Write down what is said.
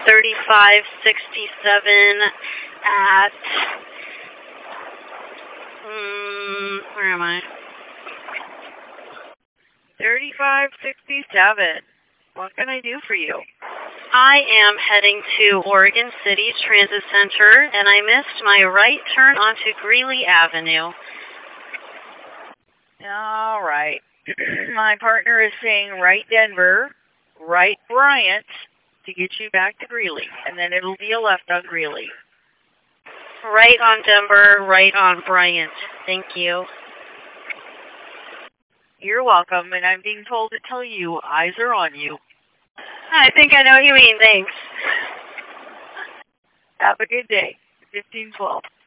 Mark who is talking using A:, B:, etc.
A: 3567 at, where am I?
B: 3567. What can I do for you?
A: I am heading to Oregon City's Transit Center, and I missed my right turn onto Greeley Avenue.
B: All right. My partner is saying right Denver, right Bryant to get you back to Greeley, and then it'll be a left on Greeley.
A: Right on Denver, right on Bryant. Thank you.
B: You're welcome, and I'm being told to tell you, eyes are on you.
A: I think I know what you mean. Thanks.
B: Have a good day. 1512.